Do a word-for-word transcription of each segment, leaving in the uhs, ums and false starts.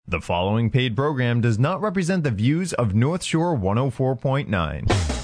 The following paid program does not represent the views of North Shore one oh four point nine.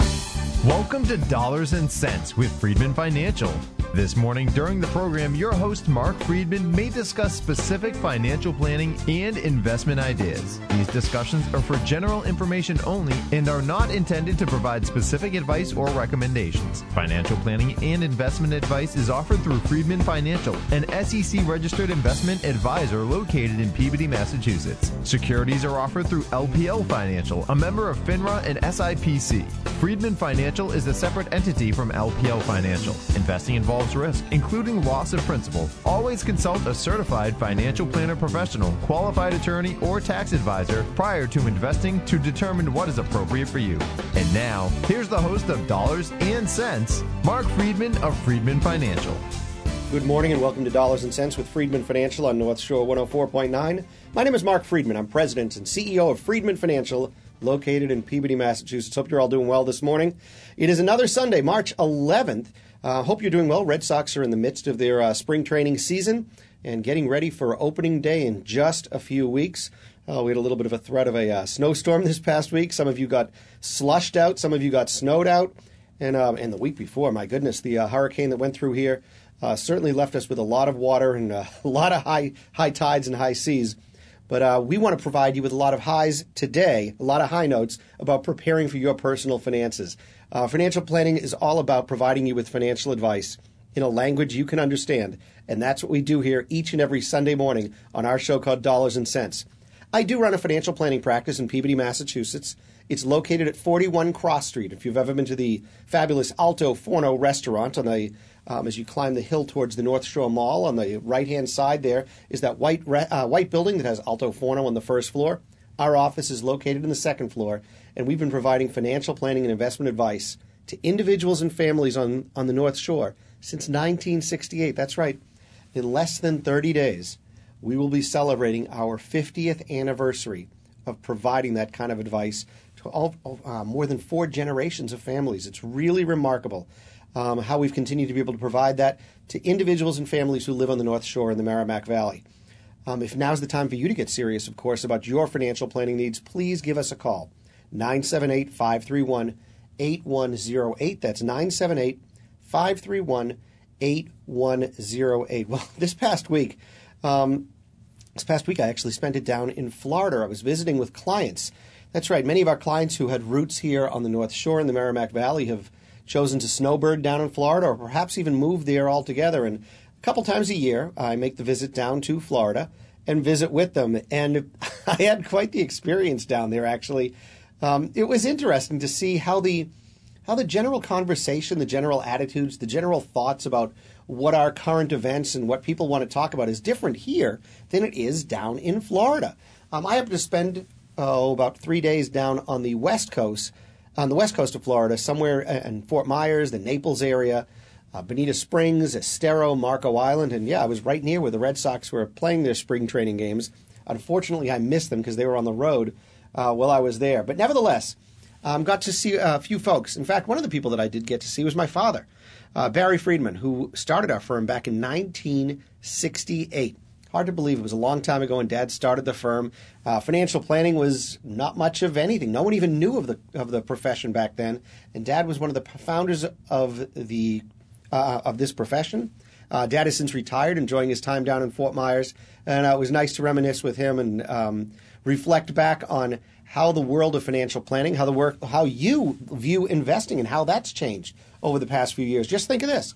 Welcome to Dollars and Cents with Friedman Financial. This morning during the program, your host Mark Friedman may discuss specific financial planning and investment ideas. These discussions are for general information only and are not intended to provide specific advice or recommendations. Financial planning and investment advice is offered through Friedman Financial, an S E C-registered investment advisor located in Peabody, Massachusetts. Securities are offered through L P L Financial, a member of FINRA and S I P C. Friedman Financial is a separate entity from L P L Financial. Investing involves risk, including loss of principal. Always consult a certified financial planner professional, qualified attorney, or tax advisor prior to investing to determine what is appropriate for you. And now, here's the host of Dollars and Cents, Mark Friedman of Friedman Financial. Good morning and welcome to Dollars and Cents with Friedman Financial on North Shore one oh four point nine. My name is Mark Friedman. I'm president and C E O of Friedman Financial, located in Peabody, Massachusetts. Hope you're all doing well this morning. It is another Sunday, March eleventh. Uh, hope you're doing well. Red Sox are in the midst of their uh, spring training season and getting ready for opening day in just a few weeks. Uh, we had a little bit of a threat of a uh, snowstorm this past week. Some of you got slushed out. Some of you got snowed out. And, uh, and the week before, my goodness, the uh, hurricane that went through here uh, certainly left us with a lot of water and uh, a lot of high, high tides and high seas. But uh, we want to provide you with a lot of highs today, a lot of high notes about preparing for your personal finances. Uh, financial planning is all about providing you with financial advice in a language you can understand. And that's what we do here each and every Sunday morning on our show called Dollars and Cents. I do run a financial planning practice in Peabody, Massachusetts. It's located at forty-one Cross Street. If you've ever been to the fabulous Alto Forno restaurant on the Um, as you climb the hill towards the North Shore Mall, on the right-hand side there is that white re- uh, white building that has Alto Forno on the first floor. Our office is located in the second floor, and we've been providing financial planning and investment advice to individuals and families on, on the North Shore since nineteen sixty-eight. That's right. In less than thirty days, we will be celebrating our fiftieth anniversary of providing that kind of advice to all, uh, more than four generations of families. It's really remarkable. Um, how we've continued to be able to provide that to individuals and families who live on the North Shore in the Merrimack Valley. Um, if now's the time for you to get serious, of course, about your financial planning needs, please give us a call. nine seven eight, five three one, eight one zero eight. That's nine seven eight, five three one, eight one zero eight. Well, this past week, um, this past week I actually spent it down in Florida. I was visiting with clients. That's right. Many of our clients who had roots here on the North Shore in the Merrimack Valley have chosen to snowbird down in Florida, or perhaps even move there altogether. And a couple times a year, I make the visit down to Florida and visit with them. And I had quite the experience down there, actually. Um, it was interesting to see how the how the general conversation, the general attitudes, the general thoughts about what are current events and what people want to talk about is different here than it is down in Florida. Um, I happened to spend oh, about three days down on the West Coast, on the west coast of Florida, somewhere in Fort Myers, the Naples area, uh, Bonita Springs, Estero, Marco Island. And yeah, I was right near where the Red Sox were playing their spring training games. Unfortunately, I missed them because they were on the road uh, while I was there. But nevertheless, um, got to see a few folks. In fact, one of the people that I did get to see was my father, uh, Barry Friedman, who started our firm back in nineteen sixty-eight. Hard to believe. It was a long time ago when Dad started the firm. Uh, financial planning was not much of anything. No one even knew of the of the profession back then. And Dad was one of the founders of the uh, of this profession. Uh, Dad has since retired, enjoying his time down in Fort Myers. And uh, it was nice to reminisce with him and um, reflect back on how the world of financial planning, how the work, how you view investing, and how that's changed over the past few years. Just think of this: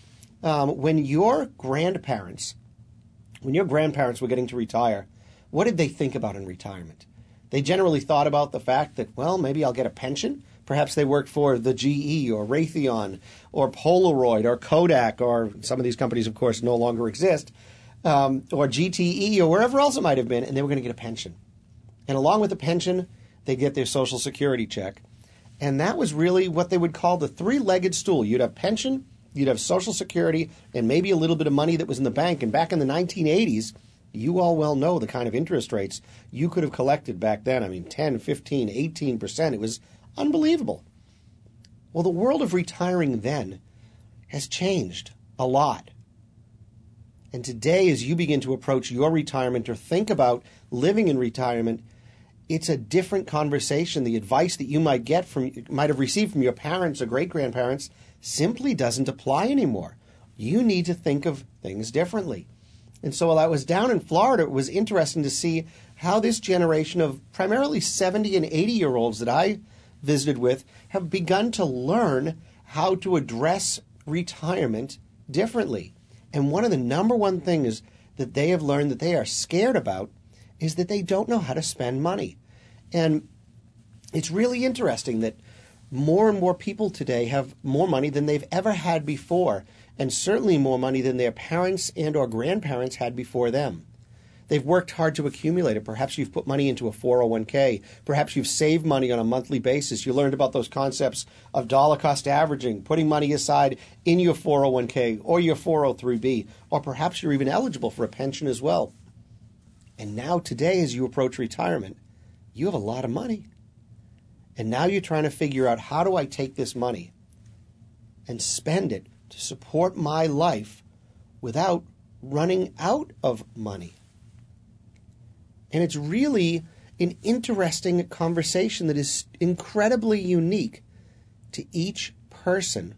um, when your grandparents. When your grandparents were getting to retire, what did they think about in retirement? They generally thought about the fact that, well, maybe I'll get a pension. Perhaps they worked for the G E or Raytheon or Polaroid or Kodak, or some of these companies, of course, no longer exist, um, or G T E or wherever else it might have been, and they were going to get a pension. And along with the pension, they'd get their Social Security check. And that was really what they would call the three-legged stool. You'd have pension, you'd have Social Security, and maybe a little bit of money that was in the bank. And back in the nineteen eighties, you all well know the kind of interest rates you could have collected back then. I mean, ten, fifteen, eighteen percent. It was unbelievable. Well, the world of retiring then has changed a lot. And today, as you begin to approach your retirement or think about living in retirement, it's a different conversation. The advice that you might get from, might have received from your parents or great-grandparents simply doesn't apply anymore. You need to think of things differently. And so while I was down in Florida, it was interesting to see how this generation of primarily seventy and eighty-year-olds that I visited with have begun to learn how to address retirement differently. And one of the number one things that they have learned that they are scared about is that they don't know how to spend money. And it's really interesting that more and more people today have more money than they've ever had before, and certainly more money than their parents and or grandparents had before them. They've worked hard to accumulate it. Perhaps you've put money into a four oh one k. Perhaps you've saved money on a monthly basis. You learned about those concepts of dollar cost averaging, putting money aside in your four oh one k or your four oh three b, or perhaps you're even eligible for a pension as well. And now today, as you approach retirement, you have a lot of money. And now you're trying to figure out, how do I take this money and spend it to support my life without running out of money? And it's really an interesting conversation that is incredibly unique to each person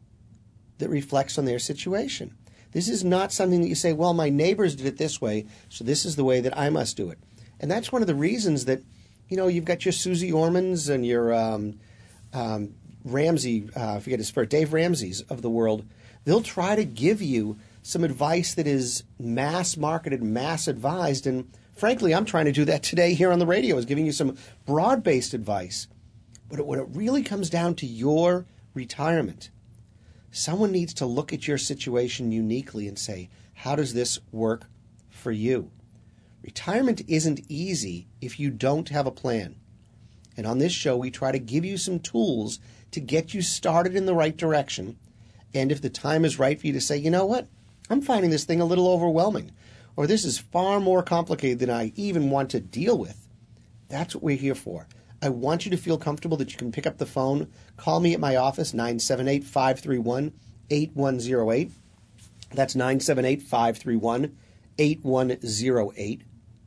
that reflects on their situation. This is not something that you say, well, my neighbors did it this way, so this is the way that I must do it. And that's one of the reasons that, you know, you've got your Susie Ormans and your um, um, Ramsey, uh, I forget his first, Dave Ramsey's of the world. They'll try to give you some advice that is mass marketed, mass advised, and frankly, I'm trying to do that today here on the radio, is giving you some broad-based advice. But when it really comes down to your retirement, someone needs to look at your situation uniquely and say, how does this work for you? Retirement isn't easy if you don't have a plan. And on this show, we try to give you some tools to get you started in the right direction. And if the time is right for you to say, you know what, I'm finding this thing a little overwhelming, or this is far more complicated than I even want to deal with, that's what we're here for. I want you to feel comfortable that you can pick up the phone, call me at my office, nine seven eight, five three one, eight one zero eight. That's nine seven eight, five three one, eight one zero eight.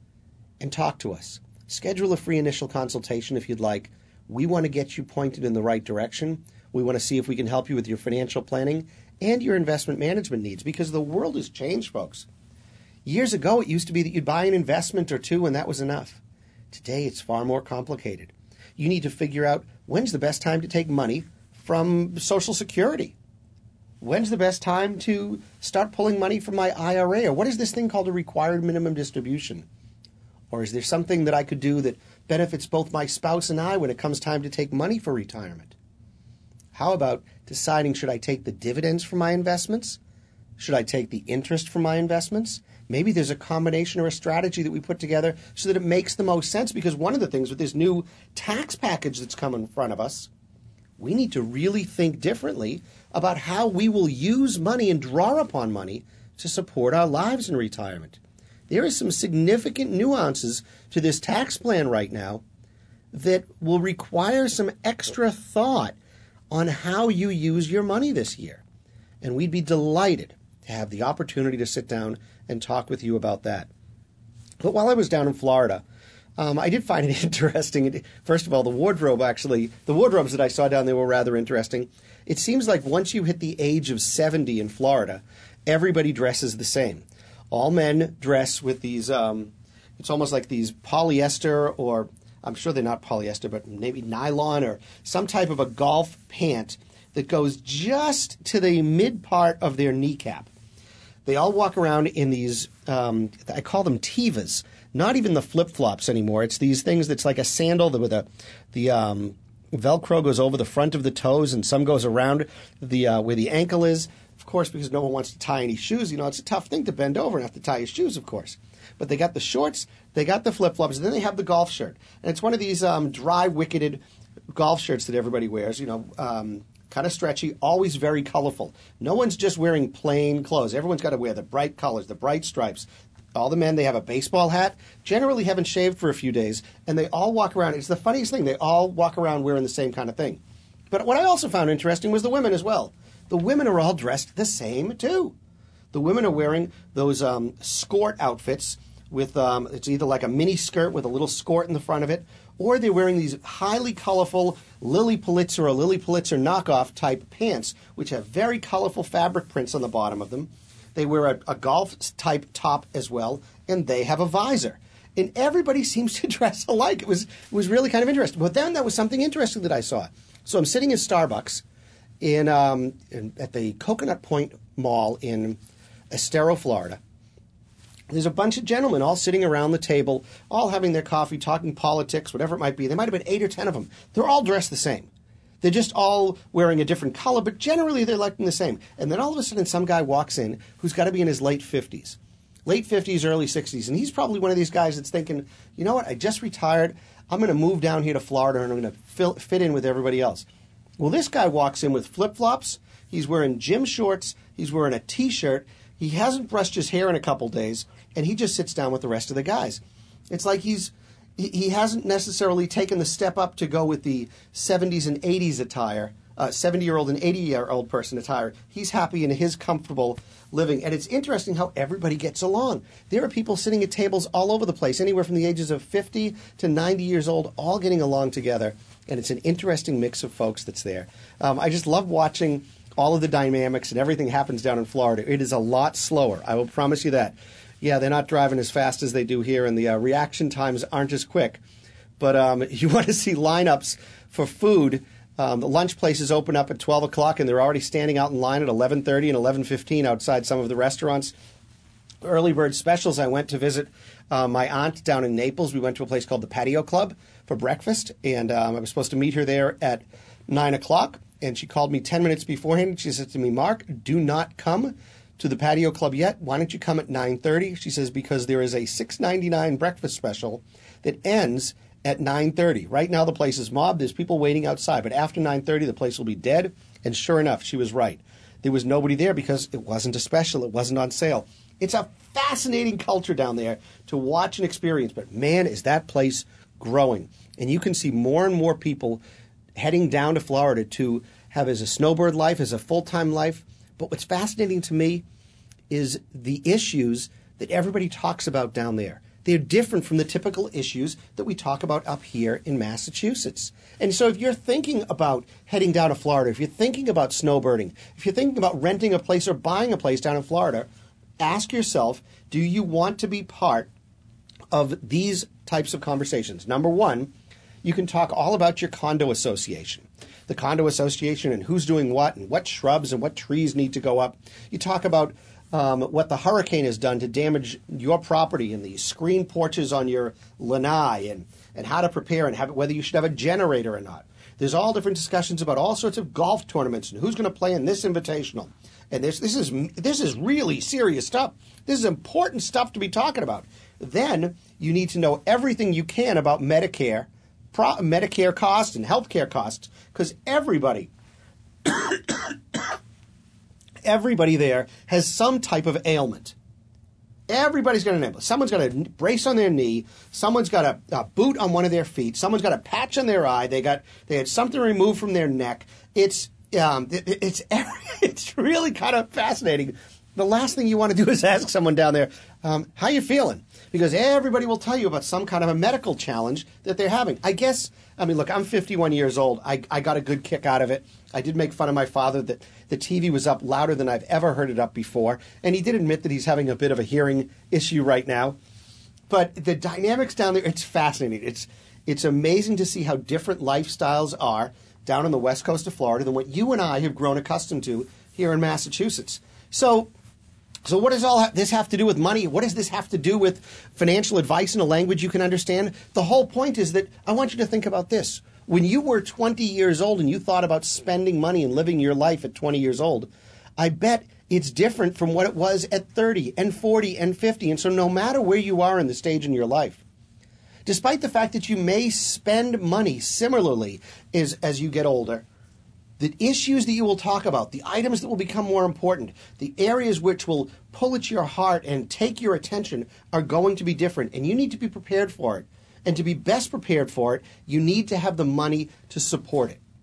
And talk to us. Schedule a free initial consultation if you'd like. We want to get you pointed in the right direction. We want to see if we can help you with your financial planning and your investment management needs, because the world has changed, folks. Years ago, it used to be that you'd buy an investment or two and that was enough. Today, it's far more complicated. You need to figure out, when's the best time to take money from Social Security? When's the best time to start pulling money from my I R A? Or what is this thing called a required minimum distribution? Or is there something that I could do that benefits both my spouse and I when it comes time to take money for retirement? How about deciding, should I take the dividends from my investments? Should I take the interest from my investments? Maybe there's a combination or a strategy that we put together so that it makes the most sense, because one of the things with this new tax package that's come in front of us, we need to really think differently about how we will use money and draw upon money to support our lives in retirement. There are some significant nuances to this tax plan right now that will require some extra thought on how you use your money this year. And we'd be delighted to have the opportunity to sit down and talk with you about that. But while I was down in Florida, um, I did find it interesting. First of all, the wardrobe actually, the wardrobes that I saw down there were rather interesting. It seems like once you hit the age of seventy in Florida, everybody dresses the same. All men dress with these, um, it's almost like these polyester, or I'm sure they're not polyester, but maybe nylon or some type of a golf pant that goes just to the mid part of their kneecap. They all walk around in these, um, I call them Tevas, not even the flip-flops anymore. It's these things that's like a sandal that with a, the um, Velcro goes over the front of the toes, and some goes around the uh, where the ankle is. Of course, because no one wants to tie any shoes. You know, it's a tough thing to bend over and have to tie your shoes, of course. But they got the shorts, they got the flip-flops, and then they have the golf shirt. And it's one of these um, dry-wicketed golf shirts that everybody wears, you know, um, kind of stretchy, always very colorful. No one's just wearing plain clothes. Everyone's got to wear the bright colors, the bright stripes. All the men, they have a baseball hat, generally haven't shaved for a few days, and they all walk around. It's the funniest thing. They all walk around wearing the same kind of thing. But what I also found interesting was the women as well. The women are all dressed the same, too. The women are wearing those um, skirt outfits with, um, it's either like a mini skirt with a little skirt in the front of it, or they're wearing these highly colorful Lilly Pulitzer or Lilly Pulitzer knockoff type pants, which have very colorful fabric prints on the bottom of them. They wear a, a golf type top as well, and they have a visor. And everybody seems to dress alike. It was it was really kind of interesting. But then there was something interesting that I saw. So I'm sitting in Starbucks in, um, in at the Coconut Point Mall in Estero, Florida. There's a bunch of gentlemen all sitting around the table, all having their coffee, talking politics, whatever it might be. There might have been eight or ten of them. They're all dressed the same. They're just all wearing a different color, but generally they're looking the same. And then all of a sudden some guy walks in who's got to be in his late fifties. Late fifties, early sixties. And he's probably one of these guys that's thinking, you know what, I just retired. I'm going to move down here to Florida and I'm going to fit in with everybody else. Well, this guy walks in with flip-flops. He's wearing gym shorts. He's wearing a T-shirt. He hasn't brushed his hair in a couple days, and he just sits down with the rest of the guys. It's like he's he, he hasn't necessarily taken the step up to go with the seventies and eighties attire, uh, seventy-year-old and eighty-year-old person attire. He's happy in his comfortable living, and it's interesting how everybody gets along. There are people sitting at tables all over the place, anywhere from the ages of fifty to ninety years old, all getting along together, and it's an interesting mix of folks that's there. Um, I just love watching all of the dynamics and everything happens down in Florida. It is a lot slower. I will promise you that. Yeah, they're not driving as fast as they do here, and the uh, reaction times aren't as quick. But um, you want to see lineups for food. Um, the lunch places open up at twelve o'clock, and they're already standing out in line at eleven thirty and eleven fifteen outside some of the restaurants. Early bird specials. I went to visit uh, my aunt down in Naples. We went to a place called the Patio Club for breakfast, and um, I was supposed to meet her there at nine o'clock. And she called me ten minutes beforehand. She said to me, Mark, do not come to the Patio Club yet. Why don't you come at nine thirty? She says, because there is a six ninety-nine breakfast special that ends at nine thirty. Right now the place is mobbed. There's people waiting outside. But after nine thirty, the place will be dead. And sure enough, she was right. There was nobody there because it wasn't a special. It wasn't on sale. It's a fascinating culture down there to watch and experience. But man, is that place growing. And you can see more and more people heading down to Florida to have as a snowbird life, as a full-time life. But what's fascinating to me is the issues that everybody talks about down there. They're different from the typical issues that we talk about up here in Massachusetts. And so if you're thinking about heading down to Florida, if you're thinking about snowbirding, if you're thinking about renting a place or buying a place down in Florida, ask yourself, do you want to be part of these types of conversations? Number one, you can talk all about your condo association, the condo association and who's doing what and what shrubs and what trees need to go up. You talk about um, what the hurricane has done to damage your property and the screen porches on your lanai and, and how to prepare and have, whether you should have a generator or not. There's all different discussions about all sorts of golf tournaments and who's going to play in this invitational. And this, this is this is really serious stuff. This is important stuff to be talking about. Then you need to know everything you can about Medicare, Pro- Medicare costs and healthcare costs, because everybody, everybody there has some type of ailment. Everybody's got an ailment. Someone's got a brace on their knee. Someone's got a, a boot on one of their feet. Someone's got a patch on their eye. They got they had something removed from their neck. It's um, it, it's it's really kind of fascinating. The last thing you want to do is ask someone down there, um, how you feeling? Because everybody will tell you about some kind of a medical challenge that they're having. I guess, I mean, look, I'm fifty-one years old. I, I got a good kick out of it. I did make fun of my father that the T V was up louder than I've ever heard it up before. And he did admit that he's having a bit of a hearing issue right now. But the dynamics down there, it's fascinating. It's, it's amazing to see how different lifestyles are down on the west coast of Florida than what you and I have grown accustomed to here in Massachusetts. So... So what does all this have to do with money? What does this have to do with financial advice in a language you can understand? The whole point is that I want you to think about this. When you were twenty years old and you thought about spending money and living your life at twenty years old, I bet it's different from what it was at thirty and forty and fifty. And so no matter where you are in the stage in your life, despite the fact that you may spend money similarly as, as you get older, the issues that you will talk about, the items that will become more important, the areas which will pull at your heart and take your attention are going to be different, and you need to be prepared for it. And to be best prepared for it, you need to have the money to support it.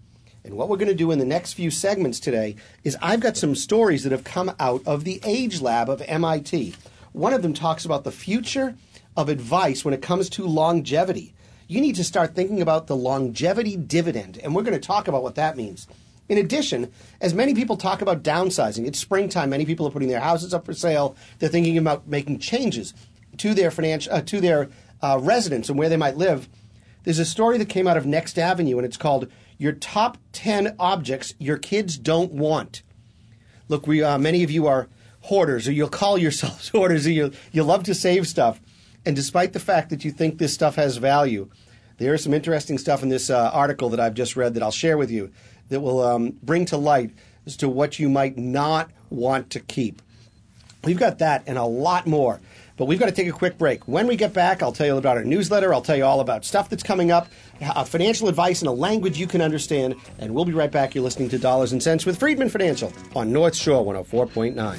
And what we're going to do in the next few segments today is I've got some stories that have come out of the Age Lab of M I T. One of them talks about the future of advice when it comes to longevity. You need to start thinking about the longevity dividend, and we're going to talk about what that means. In addition, as many people talk about downsizing, it's springtime. Many people are putting their houses up for sale. They're thinking about making changes to their financial, uh, to their uh, residence and where they might live. There's a story that came out of Next Avenue, and it's called Your Top ten Objects Your Kids Don't Want. Look, we uh, many of you are hoarders, or you'll call yourselves hoarders, or you you love to save stuff. And despite the fact that you think this stuff has value, there is some interesting stuff in this uh, article that I've just read that I'll share with you that will um, bring to light as to what you might not want to keep. We've got that and a lot more. But we've got to take a quick break. When we get back, I'll tell you about our newsletter. I'll tell you all about stuff that's coming up, uh, financial advice in a language you can understand. And we'll be right back. You're listening to Dollars and Cents with Friedman Financial on North Shore one oh four point nine.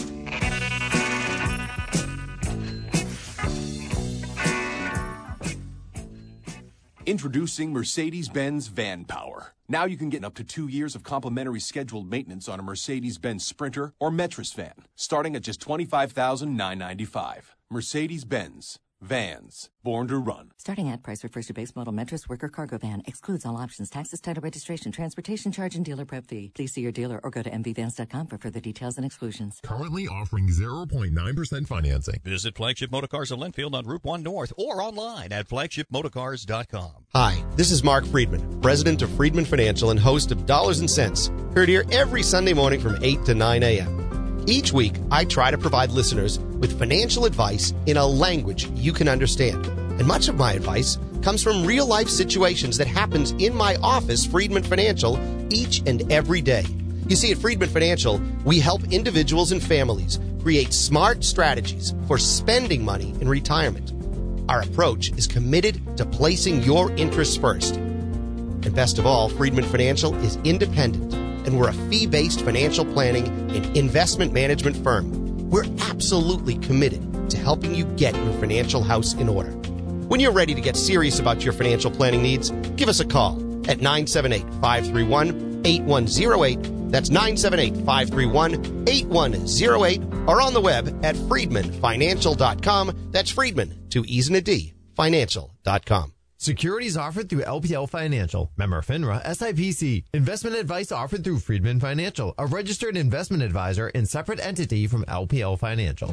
Introducing Mercedes-Benz Van Power. Now you can get up to two years of complimentary scheduled maintenance on a Mercedes-Benz Sprinter or Metris van, starting at just twenty-five thousand nine hundred ninety-five dollars. Mercedes-Benz. Vans. Born to run. Starting ad price refers to base model Metris worker cargo van. Excludes all options, taxes, title registration, transportation charge, and dealer prep fee. Please see your dealer or go to m v vans dot com for further details and exclusions. Currently offering zero point nine percent financing. Visit Flagship Motorcars of Linfield on Route one North or online at flagship motorcars dot com. Hi, this is Mark Friedman, president of Friedman Financial and host of Dollars and Cents, heard here every Sunday morning from eight to nine a.m. Each week, I try to provide listeners with financial advice in a language you can understand. And much of my advice comes from real-life situations that happens in my office, Friedman Financial, each and every day. You see, at Friedman Financial, we help individuals and families create smart strategies for spending money in retirement. Our approach is committed to placing your interests first. And best of all, Friedman Financial is independent, and we're a fee-based financial planning and investment management firm. We're absolutely committed to helping you get your financial house in order. When you're ready to get serious about your financial planning needs, give us a call at nine seven eight, five three one, eight one zero eight. That's nine seven eight, five three one, eight one zero eight, or on the web at friedman financial dot com. That's Friedman, two E's and a D, financial dot com. Securities offered through L P L Financial, member FINRA, S I P C. Investment advice offered through Friedman Financial, a registered investment advisor and separate entity from L P L Financial.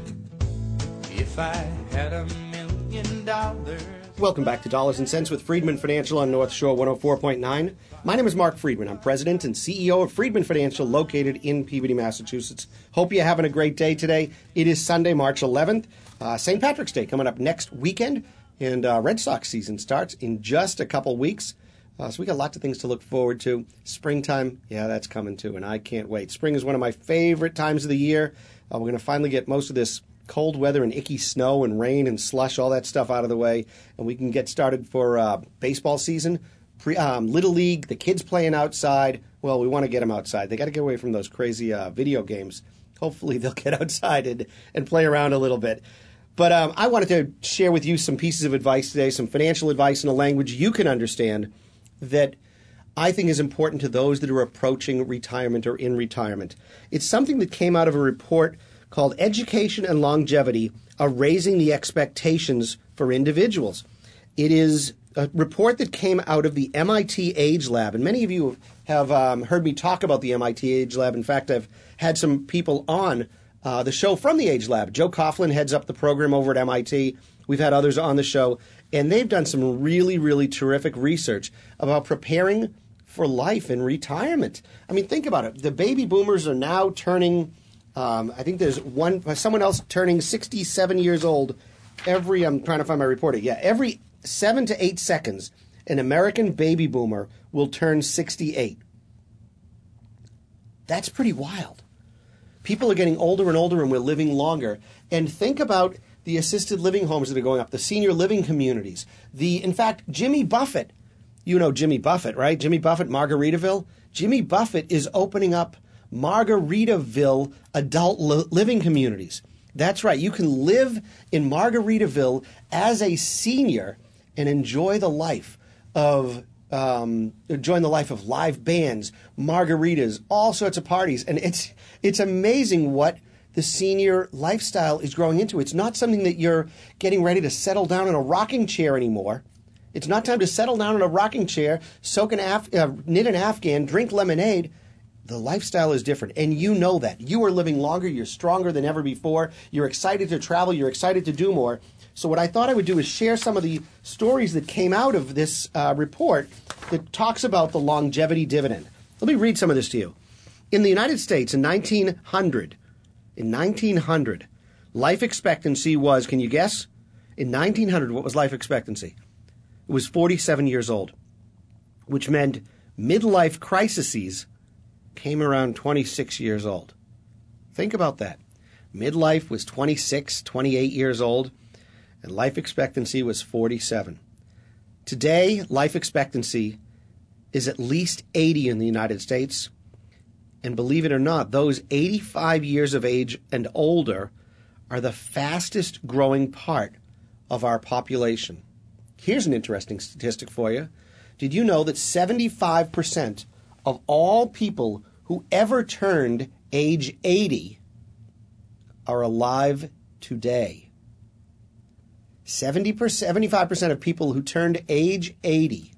If I had a million dollars. Welcome back to Dollars and Cents with Friedman Financial on North Shore one oh four point nine. My name is Mark Friedman. I'm president and C E O of Friedman Financial, located in Peabody, Massachusetts. Hope you're having a great day today. It is Sunday, March eleventh, uh, Saint Patrick's Day coming up next weekend. And uh, Red Sox season starts in just a couple weeks. Uh, so we got lots of things to look forward to. Springtime, yeah, that's coming too, and I can't wait. Spring is one of my favorite times of the year. Uh, we're going to finally get most of this cold weather and icky snow and rain and slush, all that stuff out of the way, and we can get started for uh, baseball season. Pre, um, Little League, the kids playing outside. Well, we want to get them outside. They got to get away from those crazy uh, video games. Hopefully they'll get outside and, and play around a little bit. But um, I wanted to share with you some pieces of advice today, some financial advice in a language you can understand that I think is important to those that are approaching retirement or in retirement. It's something that came out of a report called Education and Longevity, a Raising the Expectations for Individuals. It is a report that came out of the M I T Age Lab, and many of you have um, heard me talk about the M I T Age Lab. In fact, I've had some people on Uh, the show from the Age Lab. Joe Coughlin heads up the program over at M I T. We've had others on the show, and they've done some really, really terrific research about preparing for life in retirement. I mean, think about it. The baby boomers are now turning, um, I think there's one, someone else turning sixty-seven years old every, I'm trying to find my report, yeah, every seven to eight seconds, an American baby boomer will turn sixty-eight. That's pretty wild. People are getting older and older, and we're living longer. And think about the assisted living homes that are going up, the senior living communities. The, in fact, Jimmy Buffett, you know Jimmy Buffett, right? Jimmy Buffett, Margaritaville. Jimmy Buffett is opening up Margaritaville adult li- living communities. That's right. You can live in Margaritaville as a senior and enjoy the life of um, join the life of live bands, margaritas, all sorts of parties. And it's it's amazing what the senior lifestyle is growing into. It's not something that you're getting ready to settle down in a rocking chair anymore. It's not time to settle down in a rocking chair, soak an Af- uh, knit an Afghan, drink lemonade. The lifestyle is different, and you know that. You are living longer. You're stronger than ever before. You're excited to travel. You're excited to do more. So what I thought I would do is share some of the stories that came out of this uh, report that talks about the longevity dividend. Let me read some of this to you. In the United States, in nineteen hundred, in nineteen hundred, life expectancy was, can you guess? In nineteen hundred, what was life expectancy? It was forty-seven years old, which meant midlife crises came around twenty-six years old. Think about that. Midlife was twenty-six, twenty-eight years old, and life expectancy was forty-seven. Today, life expectancy is at least eighty in the United States. And believe it or not, those eighty-five years of age and older are the fastest growing part of our population. Here's an interesting statistic for you. Did you know that seventy-five percent of all people who ever turned age eighty are alive today? seventy percent, seventy-five percent of people who turned age eighty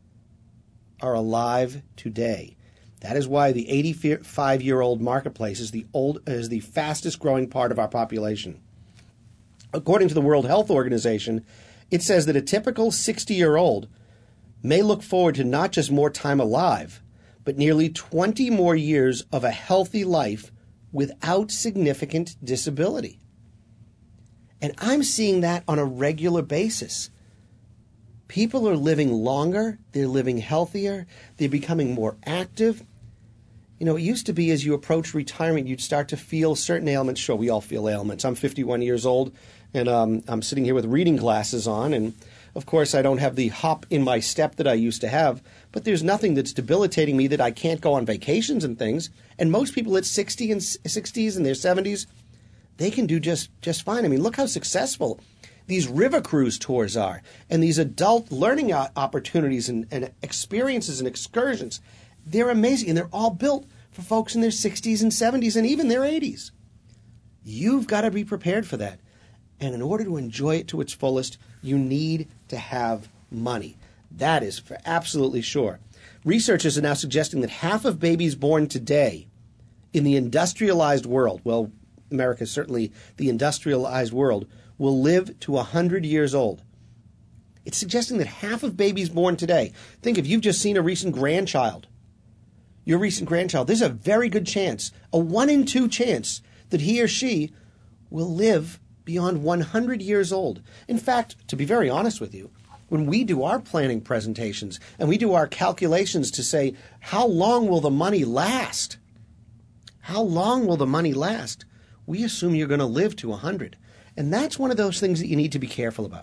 are alive today. That is why the eighty-five-year-old marketplace is the old is the fastest growing part of our population. According to the World Health Organization, it says that a typical sixty-year-old may look forward to not just more time alive, but nearly twenty more years of a healthy life without significant disability. And I'm seeing that on a regular basis. People are living longer, they're living healthier, they're becoming more active. You know, it used to be as you approach retirement, you'd start to feel certain ailments. Sure, we all feel ailments. I'm fifty-one years old, and um, I'm sitting here with reading glasses on, and of course I don't have the hop in my step that I used to have, but there's nothing that's debilitating me that I can't go on vacations and things. And most people at sixty and sixties and their seventies, they can do just, just fine. I mean, look how successful these river cruise tours are, and these adult learning opportunities and, and experiences and excursions. They're amazing, and they're all built for folks in their sixties and seventies and even their eighties. You've got to be prepared for that. And in order to enjoy it to its fullest, you need to have money. That is for absolutely sure. Researchers are now suggesting that half of babies born today in the industrialized world, well, America is certainly the industrialized world, will live to one hundred years old. It's suggesting that half of babies born today, think if you've just seen a recent grandchild, your recent grandchild, there's a very good chance, a one in two chance, that he or she will live beyond one hundred years old. In fact, to be very honest with you, when we do our planning presentations and we do our calculations to say, how long will the money last? How long will the money last? We assume you're going to live to one hundred. And that's one of those things that you need to be careful about.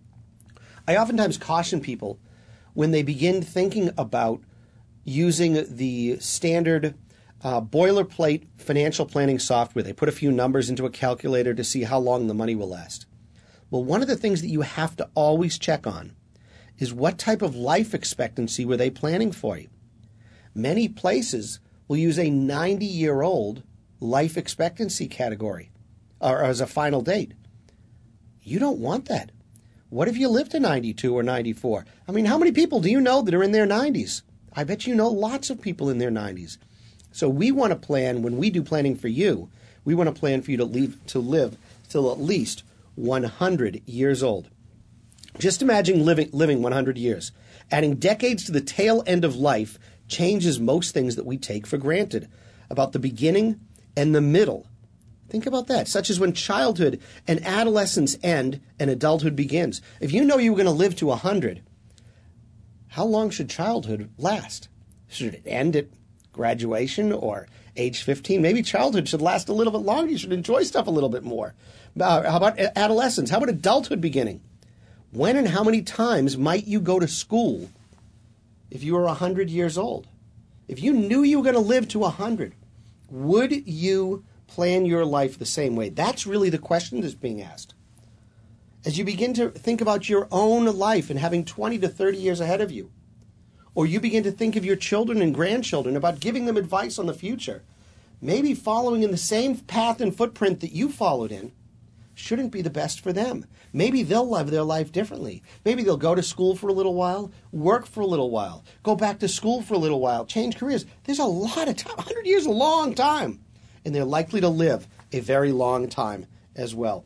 I oftentimes caution people when they begin thinking about using the standard uh, boilerplate financial planning software. They put a few numbers into a calculator to see how long the money will last. Well, one of the things that you have to always check on is what type of life expectancy were they planning for you. Many places will use a ninety-year-old life expectancy category or as a final date. You don't want that. What if you live to ninety-two or ninety-four? I mean, how many people do you know that are in their nineties? I bet you know lots of people in their nineties. So we want to plan, when we do planning for you, we want to plan for you to, leave, to live till at least one hundred years old. Just imagine living, living one hundred years. Adding decades to the tail end of life changes most things that we take for granted about the beginning and the middle. Think about that, such as when childhood and adolescence end and adulthood begins. If you know you were going to live to one hundred, how long should childhood last? Should it end at graduation or age fifteen? Maybe childhood should last a little bit longer. You should enjoy stuff a little bit more. Uh, how about adolescence? How about adulthood beginning? When and how many times might you go to school if you were one hundred years old? If you knew you were going to live to one hundred, would you plan your life the same way? That's really the question that's being asked. As you begin to think about your own life and having twenty to thirty years ahead of you, or you begin to think of your children and grandchildren about giving them advice on the future, maybe following in the same path and footprint that you followed in shouldn't be the best for them. Maybe they'll live their life differently. Maybe they'll go to school for a little while, work for a little while, go back to school for a little while, change careers. There's a lot of time. one hundred years is a long time. And they're likely to live a very long time as well.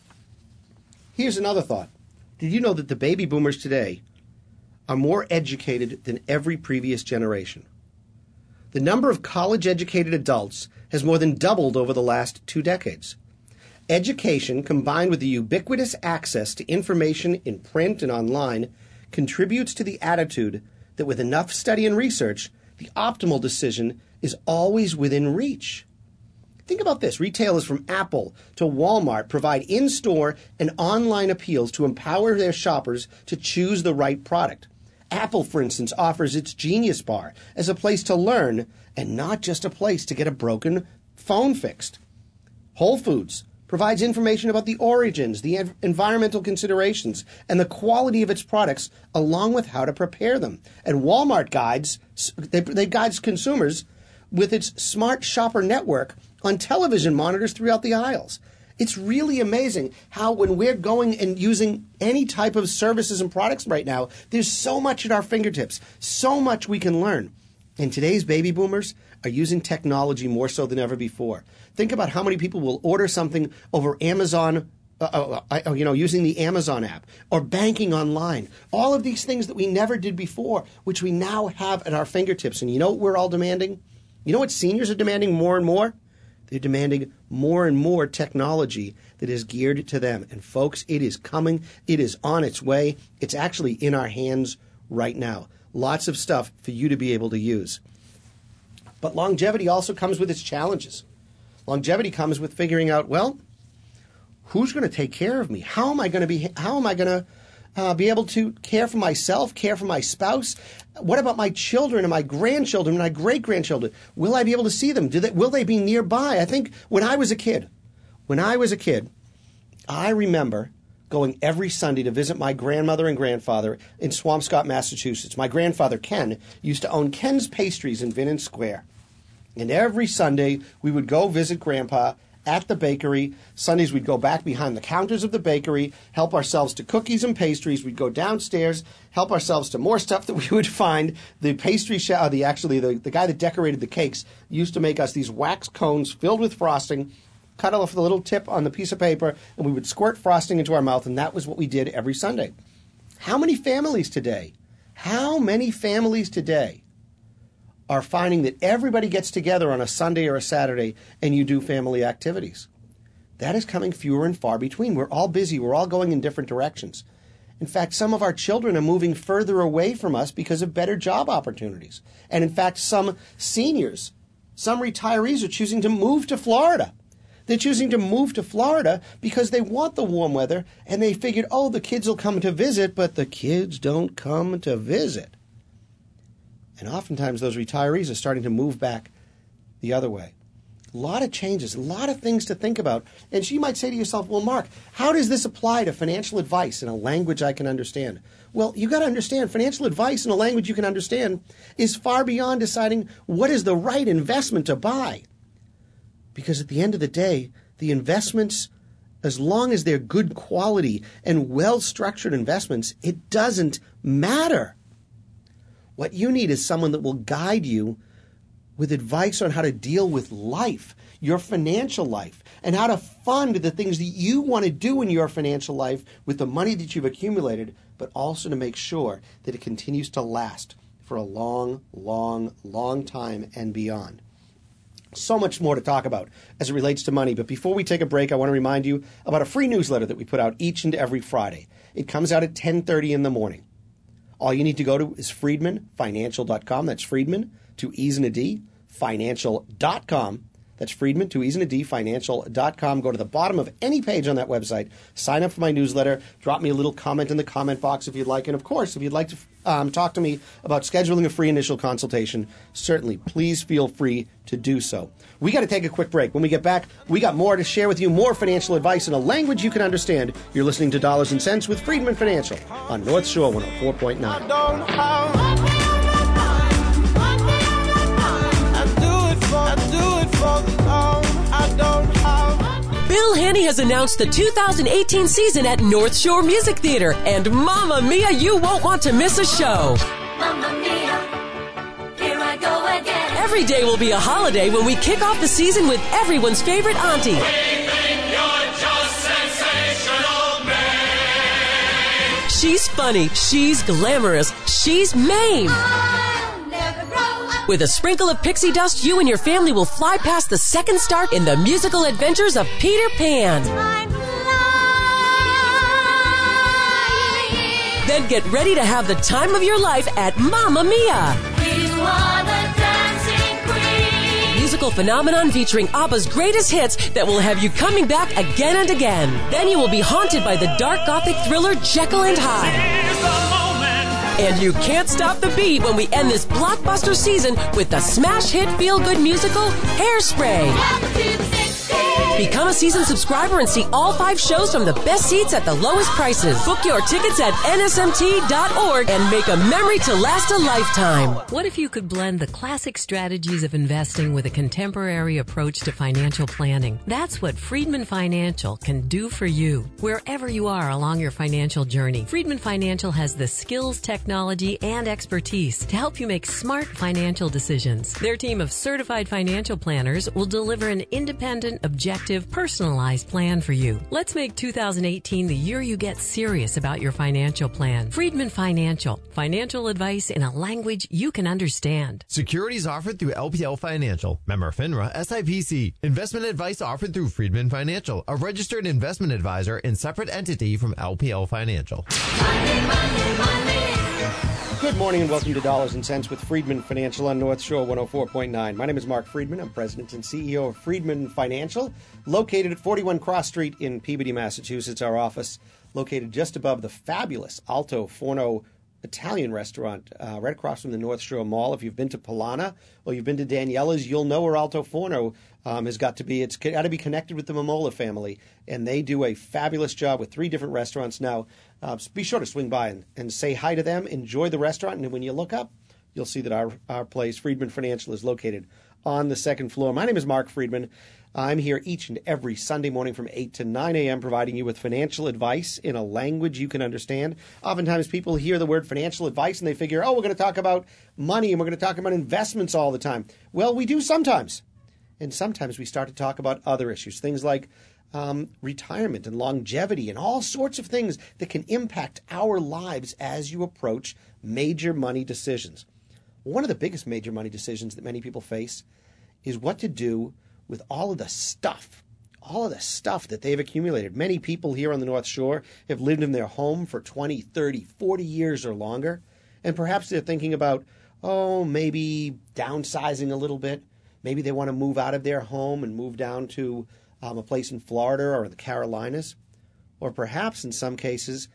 Here's another thought. Did you know that the baby boomers today are more educated than every previous generation? The number of college-educated adults has more than doubled over the last two decades. Education, combined with the ubiquitous access to information in print and online, contributes to the attitude that with enough study and research, the optimal decision is always within reach. Think about this. Retailers from Apple to Walmart provide in-store and online appeals to empower their shoppers to choose the right product. Apple, for instance, offers its Genius Bar as a place to learn and not just a place to get a broken phone fixed. Whole Foods provides information about the origins, the env- environmental considerations, and the quality of its products, along with how to prepare them. And Walmart guides, they, they guides consumers with its Smart Shopper network on television monitors throughout the aisles. It's really amazing how when we're going and using any type of services and products right now, there's so much at our fingertips, so much we can learn. And today's baby boomers are using technology more so than ever before. Think about how many people will order something over Amazon, uh, uh, you know, using the Amazon app, or banking online. All of these things that we never did before, which we now have at our fingertips. And you know what we're all demanding? You know what seniors are demanding more and more? They're demanding more and more technology that is geared to them. And folks, it is coming. It is on its way. It's actually in our hands right now. Lots of stuff for you to be able to use. But longevity also comes with its challenges. Longevity comes with figuring out, well, who's going to take care of me? How am I going to be, how am I going to uh, be able to care for myself, care for my spouse? What about my children and my grandchildren and my great-grandchildren? Will I be able to see them? Do they, will they be nearby? I think when I was a kid, when I was a kid, I remember going every Sunday to visit my grandmother and grandfather in Swampscott, Massachusetts. My grandfather, Ken, used to own Ken's Pastries in Vinnon Square. And every Sunday, we would go visit Grandpa at the bakery. Sundays, we'd go back behind the counters of the bakery, help ourselves to cookies and pastries. We'd go downstairs, help ourselves to more stuff that we would find. The pastry shop, the actually, the, the guy that decorated the cakes used to make us these wax cones filled with frosting, cut off the little tip on the piece of paper, and we would squirt frosting into our mouth, and that was what we did every Sunday. How many families today, how many families today are finding that everybody gets together on a Sunday or a Saturday and you do family activities? That is coming fewer and far between. We're all busy. We're all going in different directions. In fact, some of our children are moving further away from us because of better job opportunities. And in fact, some seniors, some retirees are choosing to move to Florida. They're choosing to move to Florida because they want the warm weather, and they figured, oh, the kids will come to visit, but the kids don't come to visit. And oftentimes those retirees are starting to move back the other way. A lot of changes, a lot of things to think about. And so you might say to yourself, well, Mark, how does this apply to financial advice in a language I can understand? Well, you got to understand financial advice in a language you can understand is far beyond deciding what is the right investment to buy. Because at the end of the day, the investments, as long as they're good quality and well-structured investments, it doesn't matter. What you need is someone that will guide you with advice on how to deal with life, your financial life, and how to fund the things that you want to do in your financial life with the money that you've accumulated, but also to make sure that it continues to last for a long, long, long time and beyond. So much more to talk about as it relates to money. But before we take a break, I want to remind you about a free newsletter that we put out each and every Friday. It comes out at ten thirty in the morning. All you need to go to is friedman financial dot com. That's Friedman, two E's and a D, financial dot com. That's Friedman, two E's and a D, financial dot com. Go to the bottom of any page on that website. Sign up for my newsletter. Drop me a little comment in the comment box if you'd like. And, of course, if you'd like to um, talk to me about scheduling a free initial consultation, certainly, please feel free to do so. We got to take a quick break. When we get back, we got more to share with you, more financial advice in a language you can understand. You're listening to Dollars and Cents with Friedman Financial on North Shore one oh four point nine. I do it for the love I don't have. Bill Hanney has announced the two thousand eighteen season at North Shore Music Theater, and Mamma Mia, you won't want to miss a show. Mamma Mia, here I go again. Every day will be a holiday when we kick off the season with everyone's favorite auntie. We think you're just sensational, man. She's funny, she's glamorous, she's Mame. I'll never grow up. With a sprinkle of pixie dust, you and your family will fly past the second star in the musical adventures of Peter Pan. I'm flying. Then get ready to have the time of your life at Mamma Mia. You are the dancing queen. Musical phenomenon featuring ABBA's greatest hits that will have you coming back again and again. Then you will be haunted by the dark gothic thriller Jekyll and Hyde. And you can't stop the beat when we end this blockbuster season with the smash hit feel-good musical Hairspray. Welcome to the sixties. Become a season subscriber and see all five shows from the best seats at the lowest prices. Book your tickets at N S M T dot org and make a memory to last a lifetime. What if you could blend the classic strategies of investing with a contemporary approach to financial planning? That's what Friedman Financial can do for you. Wherever you are along your financial journey, Friedman Financial has the skills, technology, and expertise to help you make smart financial decisions. Their team of certified financial planners will deliver an independent, objective, personalized plan for you. Let's make two thousand eighteen the year you get serious about your financial plan. Friedman Financial. Financial advice in a language you can understand. Securities offered through L P L Financial. Member FINRA S I P C. Investment advice offered through Friedman Financial, a registered investment advisor and separate entity from L P L Financial. Money, money, money. Good morning and welcome to Dollars and Cents with Friedman Financial on North Shore one oh four point nine. My name is Mark Friedman. I'm president and C E O of Friedman Financial, located at forty-one Cross Street in Peabody, Massachusetts. Our office located just above the fabulous Alto Forno Italian restaurant uh, right across from the North Shore Mall. If you've been to Polana or you've been to Daniela's, you'll know where Alto Forno um, has got to be. It's got to be connected with the Momola family, and they do a fabulous job with three different restaurants now. Uh, be sure to swing by and, and say hi to them. Enjoy the restaurant, and when you look up, you'll see that our, our place, Friedman Financial, is located on the second floor. My name is Mark Friedman. I'm here each and every Sunday morning from eight to nine a.m. providing you with financial advice in a language you can understand. Oftentimes people hear the word financial advice and they figure, oh, we're going to talk about money and we're going to talk about investments all the time. Well, we do sometimes. And sometimes we start to talk about other issues, things like um, retirement and longevity and all sorts of things that can impact our lives as you approach major money decisions. One of the biggest major money decisions that many people face is what to do with all of the stuff, all of the stuff that they've accumulated. Many people here on the North Shore have lived in their home for twenty, thirty, forty years or longer, and perhaps they're thinking about, oh, maybe downsizing a little bit. Maybe they want to move out of their home and move down to um, a place in Florida or the Carolinas. Or perhaps in some cases,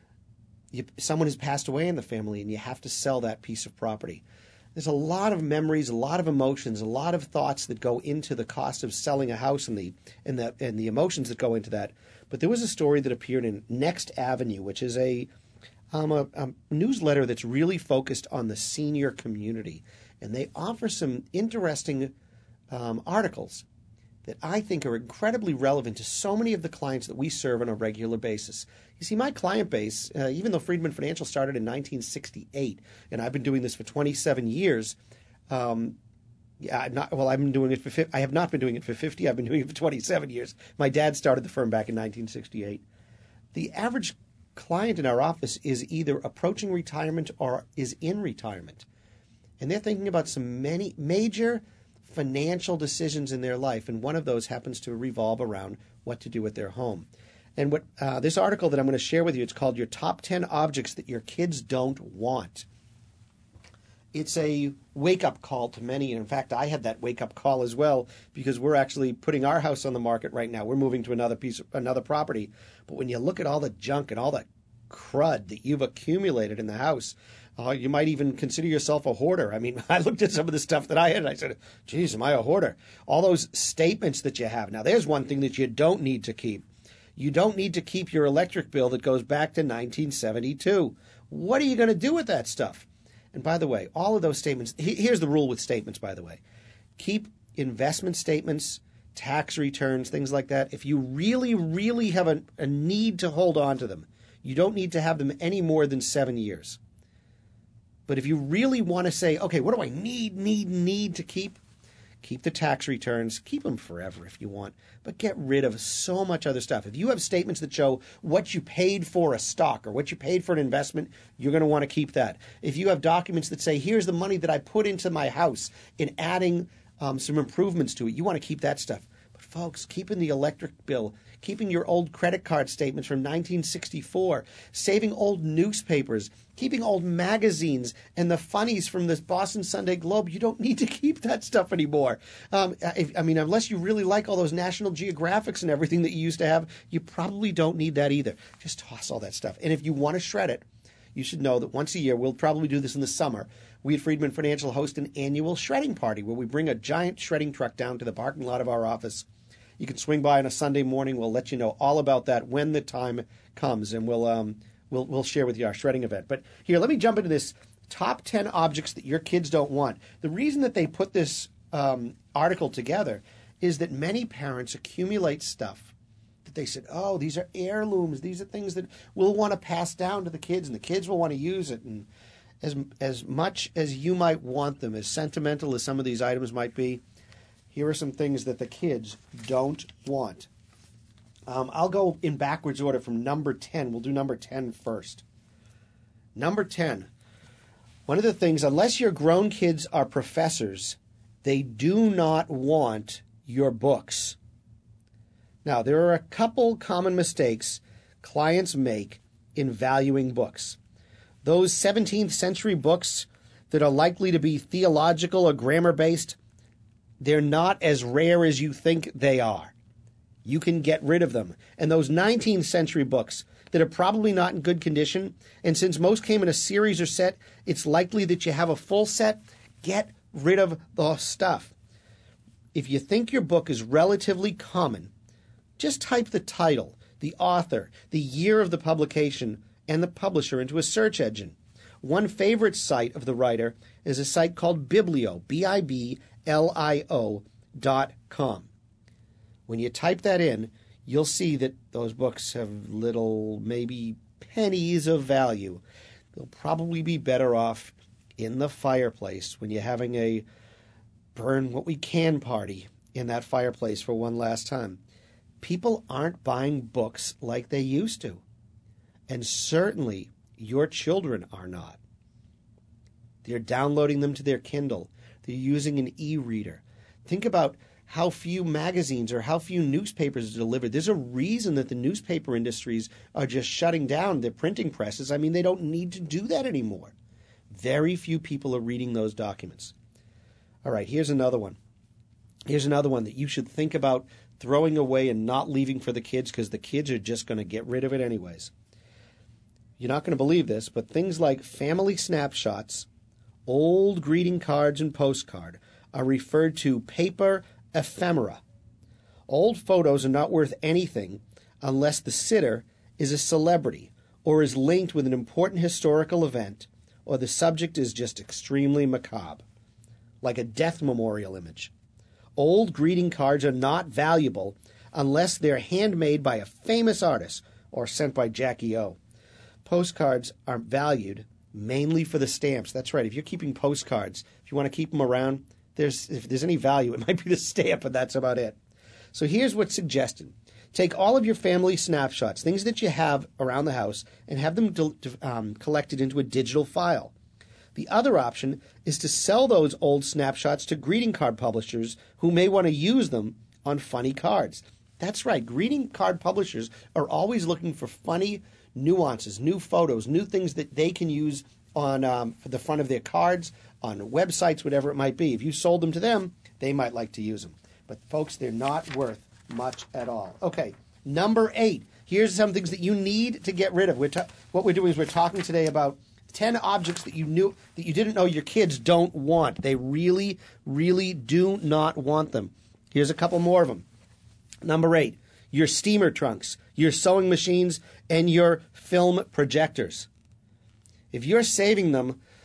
you, someone has passed away in the family and you have to sell that piece of property. There's a lot of memories, a lot of emotions, a lot of thoughts that go into the cost of selling a house and the and the and the emotions that go into that. But there was a story that appeared in Next Avenue, which is a um, a, a newsletter that's really focused on the senior community, and they offer some interesting um, articles that I think are incredibly relevant to so many of the clients that we serve on a regular basis. You see, my client base, uh, even though Friedman Financial started in nineteen sixty-eight, and I've been doing this for twenty-seven years, um, yeah, I'm not, well, I've been doing it for fifty, I have not been doing it for fifty. I've been doing it for twenty-seven years. My dad started the firm back in nineteen sixty-eight. The average client in our office is either approaching retirement or is in retirement, and they're thinking about some many major financial decisions in their life, and one of those happens to revolve around what to do with their home. And what uh, this article that I'm going to share with you, it's called Your Top ten Objects That Your Kids Don't Want. It's a wake-up call to many, and in fact, I had that wake-up call as well, because we're actually putting our house on the market right now. We're moving to another piece, of, another property. But when you look at all the junk and all the crud that you've accumulated in the house, Uh, you might even consider yourself a hoarder. I mean, I looked at some of the stuff that I had, and I said, geez, am I a hoarder? All those statements that you have. Now, there's one thing that you don't need to keep. You don't need to keep your electric bill that goes back to nineteen seventy-two. What are you going to do with that stuff? And by the way, all of those statements, he, here's the rule with statements, by the way. Keep investment statements, tax returns, things like that, if you really, really have a, a need to hold on to them, you don't need to have them any more than seven years. But if you really want to say, okay, what do I need, need, need to keep? Keep the tax returns. Keep them forever if you want. But get rid of so much other stuff. If you have statements that show what you paid for a stock or what you paid for an investment, you're going to want to keep that. If you have documents that say, here's the money that I put into my house in adding um, some improvements to it, you want to keep that stuff. But folks, keeping the electric bill, keeping your old credit card statements from nineteen sixty-four, saving old newspapers, keeping old magazines and the funnies from the Boston Sunday Globe, you don't need to keep that stuff anymore. Um, I, I mean, unless you really like all those National Geographics and everything that you used to have, you probably don't need that either. Just toss all that stuff. And if you want to shred it, you should know that once a year, we'll probably do this in the summer, we at Friedman Financial host an annual shredding party where we bring a giant shredding truck down to the parking lot of our office. You can swing by on a Sunday morning. We'll let you know all about that when the time comes, and we'll um, we'll we'll share with you our shredding event. But here, let me jump into this top ten objects that your kids don't want. The reason that they put this um, article together is that many parents accumulate stuff that they said, oh, these are heirlooms. These are things that we'll want to pass down to the kids, and the kids will want to use it. And as as much as you might want them, as sentimental as some of these items might be, here are some things that the kids don't want. Um, I'll go in backwards order from number ten. We'll do number ten first. Number ten. One of the things, unless your grown kids are professors, they do not want your books. Now, there are a couple common mistakes clients make in valuing books. Those seventeenth century books that are likely to be theological or grammar-based, they're not as rare as you think they are. You can get rid of them. And those nineteenth century books that are probably not in good condition, and since most came in a series or set, it's likely that you have a full set, get rid of the stuff. If you think your book is relatively common, just type the title, the author, the year of the publication, and the publisher into a search engine. One favorite site of the writer is a site called Biblio, B I B L I O dot com. When you type that in, you'll see that those books have little, maybe pennies of value. They'll probably be better off in the fireplace when you're having a burn what we can party in that fireplace for one last time. People aren't buying books like they used to. And certainly your children are not. They're downloading them to their Kindle. They're using an e-reader. Think about how few magazines or how few newspapers are delivered. There's a reason that the newspaper industries are just shutting down their printing presses. I mean, they don't need to do that anymore. Very few people are reading those documents. All right, here's another one. Here's another one that you should think about throwing away and not leaving for the kids because the kids are just going to get rid of it anyways. You're not going to believe this, but things like family snapshots, old greeting cards and postcard are referred to paper ephemera. Old photos are not worth anything unless the sitter is a celebrity or is linked with an important historical event or the subject is just extremely macabre, like a death memorial image. Old greeting cards are not valuable unless they're handmade by a famous artist or sent by Jackie O. Postcards are valued mainly for the stamps. That's right. If you're keeping postcards, if you want to keep them around, there's if there's any value, it might be the stamp, but that's about it. So here's what's suggested. Take all of your family snapshots, things that you have around the house, and have them um, collected into a digital file. The other option is to sell those old snapshots to greeting card publishers who may want to use them on funny cards. That's right. Greeting card publishers are always looking for funny nuances, new photos, new things that they can use on um, the front of their cards, on websites, whatever it might be. If you sold them to them, they might like to use them. But, folks, they're not worth much at all. Okay, number eight. Here's some things that you need to get rid of. We're ta- what we're doing is we're talking today about ten objects that you knew that you didn't know your kids don't want. They really, really do not want them. Here's a couple more of them. Number eight, your steamer trunks, your sewing machines, and your film projectors. If you're saving them,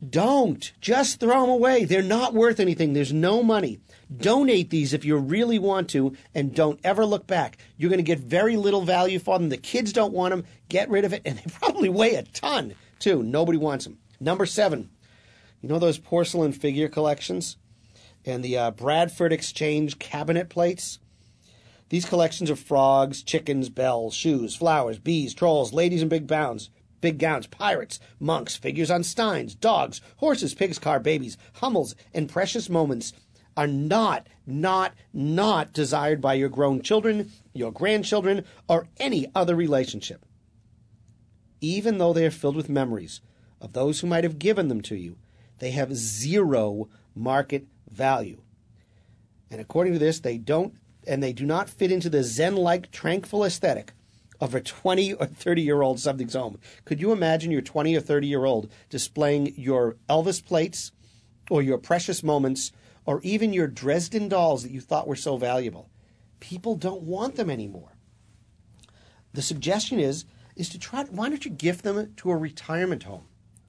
Don't. Just throw them away. They're not worth anything. There's no money. Donate these if you really want to, and don't ever look back. You're going to get very little value for them. The kids don't want them. Get rid of it. And they probably weigh a ton, too. Nobody wants them. Number seven, you know those porcelain figure collections and the uh, Bradford Exchange cabinet plates? These collections of frogs, chickens, bells, shoes, flowers, bees, trolls, ladies in big gowns, big gowns, pirates, monks, figures on steins, dogs, horses, pigs, car, babies, hummels, and precious moments are not, not, not desired by your grown children, your grandchildren, or any other relationship. Even though they are filled with memories of those who might have given them to you, they have zero market value. And according to this, they don't, and they do not fit into the Zen-like tranquil aesthetic of a twenty or thirty-year-old something's home. Could you imagine your twenty or thirty-year-old displaying your Elvis plates or your precious moments or even your Dresden dolls that you thought were so valuable? People don't want them anymore. The suggestion is, is to try, why don't you gift them to a retirement home?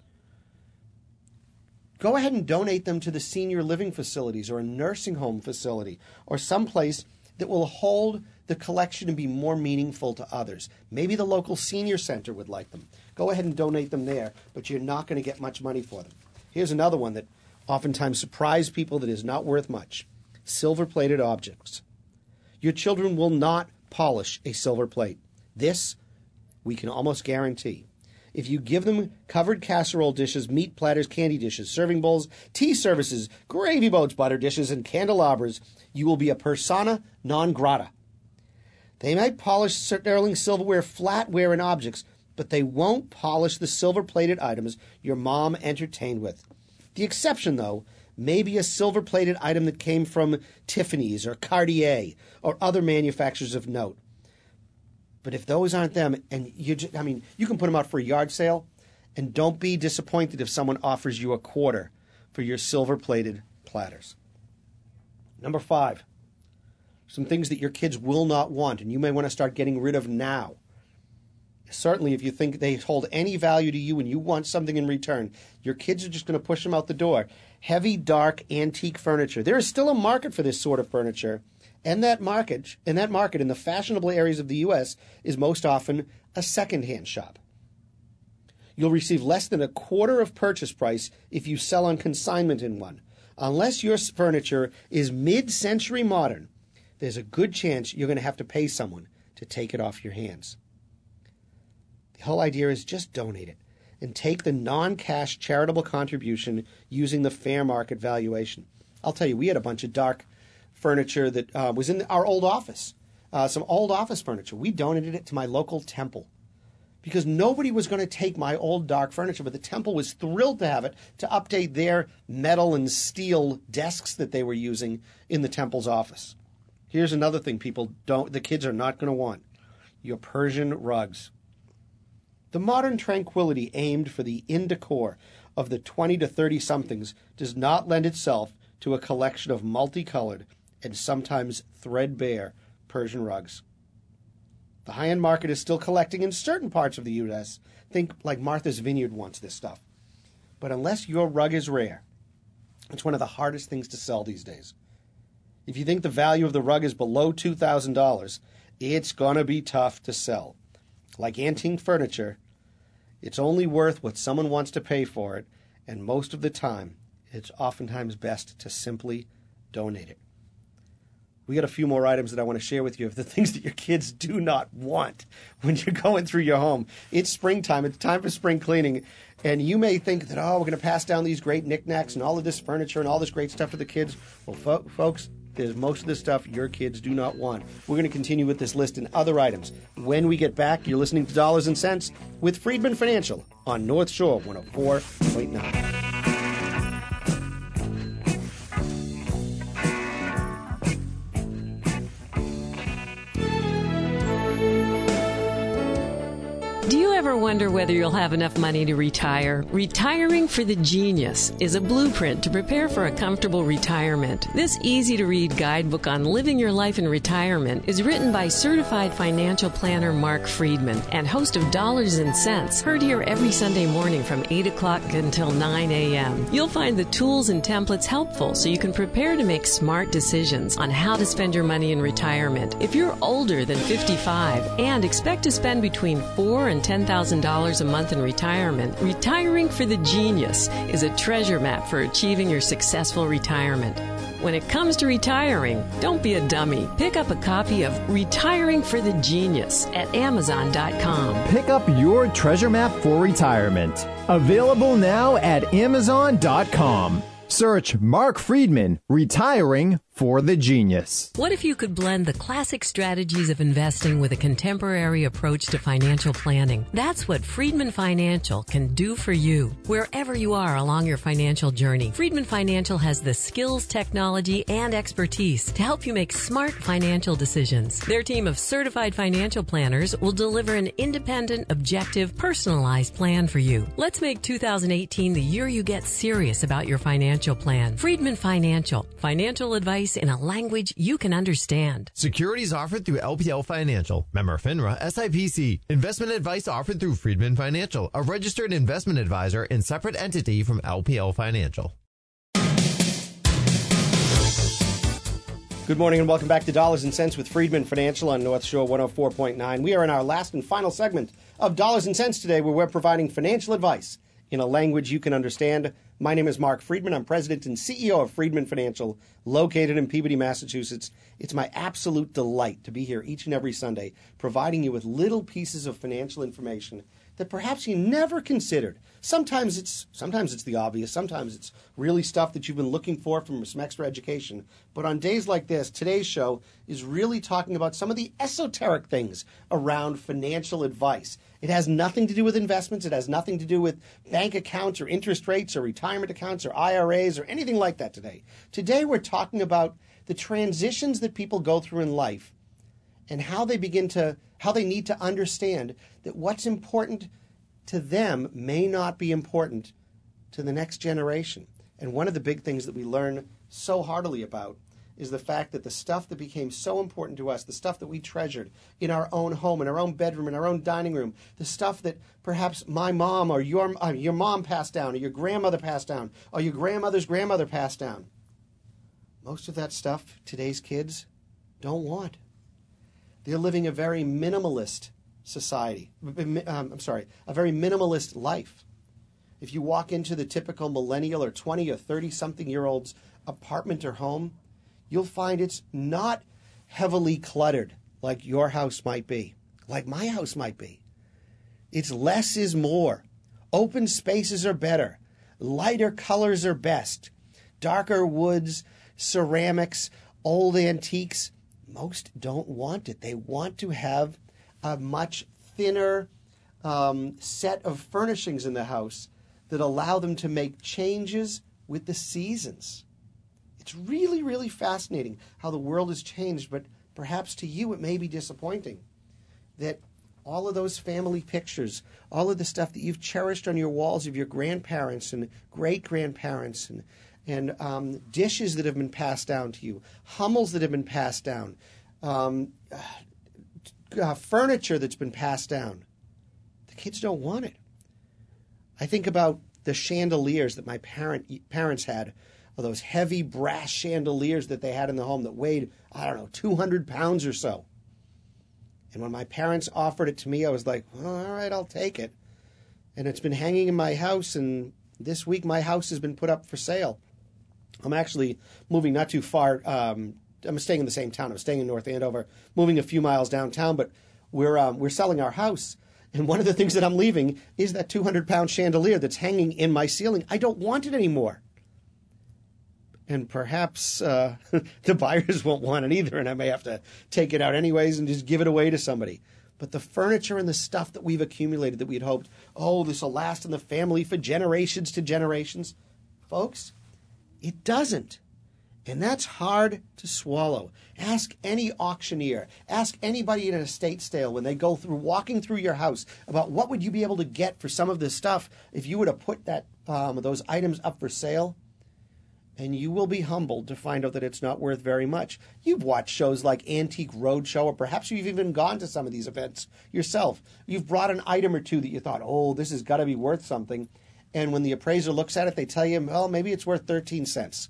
Go ahead and donate them to the senior living facilities or a nursing home facility or someplace that will hold the collection and be more meaningful to others. Maybe the local senior center would like them. Go ahead and donate them there, but you're not going to get much money for them. Here's another one that oftentimes surprise people that is not worth much. Silver-plated objects. Your children will not polish a silver plate. This we can almost guarantee. If you give them covered casserole dishes, meat platters, candy dishes, serving bowls, tea services, gravy boats, butter dishes, and candelabras, you will be a persona non grata. They might polish sterling silverware, flatware, and objects, but they won't polish the silver-plated items your mom entertained with. The exception, though, may be a silver-plated item that came from Tiffany's or Cartier or other manufacturers of note. But if those aren't them, and you, just, I mean, you can put them out for a yard sale, and don't be disappointed if someone offers you a quarter for your silver-plated platters. Number five, some things that your kids will not want, and you may want to start getting rid of now. Certainly, if you think they hold any value to you and you want something in return, your kids are just going to push them out the door. Heavy, dark, antique furniture. There is still a market for this sort of furniture. And that market, and that market in the fashionable areas of the U S is most often a second-hand shop. You'll receive less than a quarter of purchase price if you sell on consignment in one. Unless your furniture is mid-century modern, there's a good chance you're going to have to pay someone to take it off your hands. The whole idea is just donate it and take the non-cash charitable contribution using the fair market valuation. I'll tell you, we had a bunch of dark furniture that uh, was in our old office, uh, some old office furniture. We donated it to my local temple because nobody was going to take my old dark furniture, but the temple was thrilled to have it to update their metal and steel desks that they were using in the temple's office. Here's another thing people don't, the kids are not going to want: your Persian rugs. The modern tranquility aimed for the in decor of the twenty to thirty somethings does not lend itself to a collection of multicolored and sometimes threadbare Persian rugs. The high-end market is still collecting in certain parts of the U S. Think like Martha's Vineyard wants this stuff. But unless your rug is rare, it's one of the hardest things to sell these days. If you think the value of the rug is below two thousand dollars, it's going to be tough to sell. Like antique furniture, it's only worth what someone wants to pay for it, and most of the time, it's oftentimes best to simply donate it. We got a few more items that I want to share with you of the things that your kids do not want when you're going through your home. It's springtime. It's time for spring cleaning. And you may think that, oh, we're going to pass down these great knickknacks and all of this furniture and all this great stuff to the kids. Well, fo- folks, there's most of the stuff your kids do not want. We're going to continue with this list and other items. When we get back, you're listening to Dollars and Cents with Friedman Financial on North Shore one oh four point nine. wonder whether you'll have enough money to retire? Retiring for the Genius is a blueprint to prepare for a comfortable retirement. This easy-to-read guidebook on living your life in retirement is written by certified financial planner Mark Friedman and host of Dollars and Cents, heard here every Sunday morning from eight o'clock until nine a.m. You'll find the tools and templates helpful so you can prepare to make smart decisions on how to spend your money in retirement. If you're older than fifty-five and expect to spend between four and ten thousand dollars a month in retirement, Retiring for the Genius is a treasure map for achieving your successful retirement. When it comes to retiring, don't be a dummy. Pick up a copy of Retiring for the Genius at amazon dot com. Pick up your treasure map for retirement. Available now at amazon dot com. Search Mark Friedman, Retiring for the Genius. What if you could blend the classic strategies of investing with a contemporary approach to financial planning? That's what Friedman Financial can do for you, wherever you are along your financial journey. Friedman Financial has the skills, technology, and expertise to help you make smart financial decisions. Their team of certified financial planners will deliver an independent, objective, personalized plan for you. Let's make two thousand eighteen the year you get serious about your financial plan. Friedman Financial. Financial advice in a language you can understand. Securities offered through L P L Financial. Member FINRA S I P C. Investment advice offered through Friedman Financial, a registered investment advisor and separate entity from L P L Financial. Good morning and welcome back to Dollars and Cents with Friedman Financial on North Shore one oh four point nine. We are in our last and final segment of Dollars and Cents today, where we're providing financial advice in a language you can understand. My name is Mark Friedman. I'm president and C E O of Friedman Financial, located in Peabody, Massachusetts. It's my absolute delight to be here each and every Sunday, providing you with little pieces of financial information that perhaps you never considered. Sometimes it's sometimes it's the obvious. Sometimes it's really stuff that you've been looking for from some extra education. But on days like this, today's show is really talking about some of the esoteric things around financial advice. It has nothing to do with investments. It has nothing to do with bank accounts or interest rates or retirement accounts or I R As or anything like that today. Today we're talking about the transitions that people go through in life and how they begin to, how they need to understand that what's important to them may not be important to the next generation. And one of the big things that we learn so heartily about is the fact that the stuff that became so important to us, the stuff that we treasured in our own home, in our own bedroom, in our own dining room, the stuff that perhaps my mom or your, uh, your mom passed down, or your grandmother passed down, or your grandmother's grandmother passed down. Most of that stuff today's kids don't want. They're living a very minimalist society. Um, I'm sorry, a very minimalist life. If you walk into the typical millennial or twenty or thirty-something-year-old's apartment or home, you'll find it's not heavily cluttered like your house might be, like my house might be. It's less is more. Open spaces are better. Lighter colors are best. Darker woods, ceramics, old antiques. Most don't want it. They want to have a much thinner um, set of furnishings in the house that allow them to make changes with the seasons. It's really, really fascinating how the world has changed, but perhaps to you it may be disappointing that all of those family pictures, all of the stuff that you've cherished on your walls of your grandparents and great-grandparents and, and um, dishes that have been passed down to you, Hummels that have been passed down, um, uh, furniture that's been passed down, the kids don't want it. I think about the chandeliers that my parent parents had, or those heavy brass chandeliers that they had in the home that weighed, I don't know, two hundred pounds or so. And when my parents offered it to me, I was like, well, all right, I'll take it. And it's been hanging in my house, and this week my house has been put up for sale. I'm actually moving not too far. Um, I'm staying in the same town. I'm staying in North Andover, moving a few miles downtown, but we're um, we're selling our house. And one of the things that I'm leaving is that two hundred pound chandelier that's hanging in my ceiling. I don't want it anymore. And perhaps uh, the buyers won't want it either, and I may have to take it out anyways and just give it away to somebody. But the furniture and the stuff that we've accumulated that we'd hoped, oh, this will last in the family for generations to generations. Folks, it doesn't. And that's hard to swallow. Ask any auctioneer, ask anybody in an estate sale when they go through, walking through your house, about what would you be able to get for some of this stuff if you were to put that um, those items up for sale. And you will be humbled to find out that it's not worth very much. You've watched shows like Antique Roadshow, or perhaps you've even gone to some of these events yourself. You've brought an item or two that you thought, oh, this has got to be worth something. And when the appraiser looks at it, they tell you, well, maybe it's worth thirteen cents.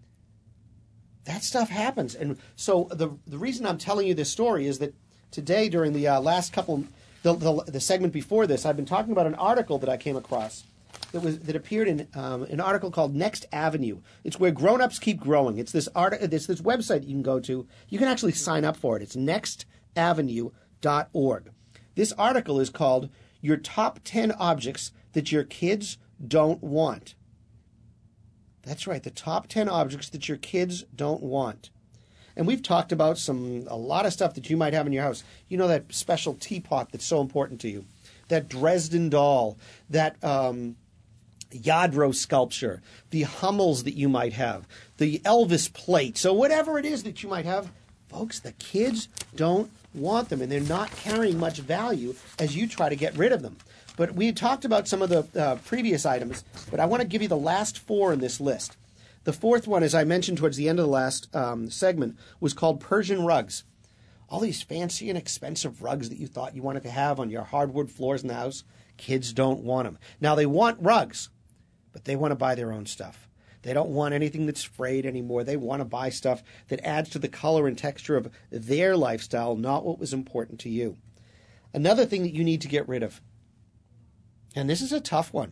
That stuff happens. And so the the reason I'm telling you this story is that today, during the uh, last couple, the, the the segment before this, I've been talking about an article that I came across that was that appeared in um, an article called Next Avenue. It's where grown-ups keep growing. It's this art. It's this website you can go to. You can actually sign up for it. It's next avenue dot org. This article is called "Your Top ten Objects That Your Kids Don't Want." That's right, the top ten objects that your kids don't want. And we've talked about some a lot of stuff that you might have in your house. You know, that special teapot that's so important to you, that Dresden doll, that um, Yadro sculpture, the Hummels that you might have, the Elvis plate. So whatever it is that you might have, folks, the kids don't want them, and they're not carrying much value as you try to get rid of them. But we had talked about some of the uh, previous items, but I want to give you the last four in this list. The fourth one, as I mentioned towards the end of the last um, segment, was called Persian rugs. All these fancy and expensive rugs that you thought you wanted to have on your hardwood floors in the house, kids don't want them. Now, they want rugs, but they want to buy their own stuff. They don't want anything that's frayed anymore. They want to buy stuff that adds to the color and texture of their lifestyle, not what was important to you. Another thing that you need to get rid of, and this is a tough one,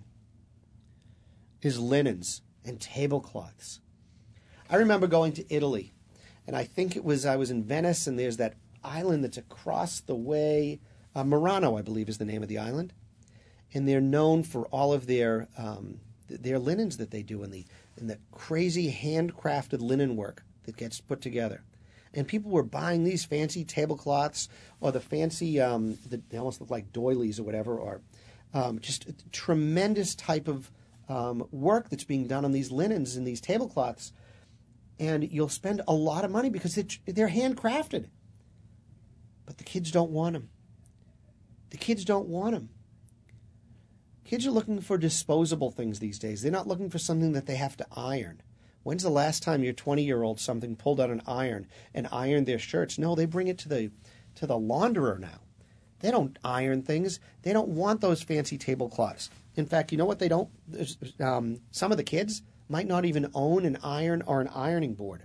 is linens and tablecloths. I remember going to Italy, and I think it was I was in Venice, and there's that island that's across the way, uh, Murano, I believe, is the name of the island, and they're known for all of their um, their linens that they do, and the and the crazy handcrafted linen work that gets put together. And people were buying these fancy tablecloths, or the fancy, um, the, they almost look like doilies or whatever, or Um, just a tremendous type of um, work that's being done on these linens and these tablecloths. And you'll spend a lot of money because they're, they're handcrafted. But the kids don't want them. The kids don't want them. Kids are looking for disposable things these days. They're not looking for something that they have to iron. When's the last time your twenty-year-old something pulled out an iron and ironed their shirts? No, they bring it to the to the launderer now. They don't iron things. They don't want those fancy tablecloths. In fact, you know what they don't? Um, some of the kids might not even own an iron or an ironing board.